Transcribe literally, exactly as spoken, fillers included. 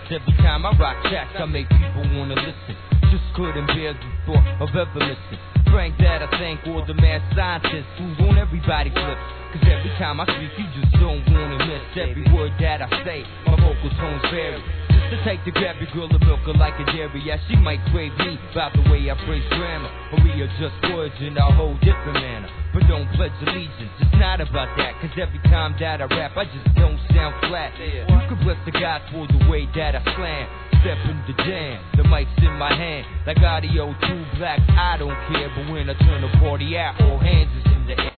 every time I rock tracks, I make people wanna listen. Just couldn't bear the thought of ever listening. Frank, that I thank all the mad scientists who's on everybody's lips. Cause every time I speak, you just don't wanna miss every word that I say. My vocal tones vary. Just to take the grab your girl and milk her like a dairy. Yeah, she might crave me about the way I phrase grammar, but we are just words in a whole different manner. But don't pledge allegiance, it's not about that. Cause every time that I rap, I just don't sound flat. You can bless the God for the way that I slam. Step in the jam, the mic's in my hand. Like audio two black, I don't care. But when I turn the party out, all hands is in the air.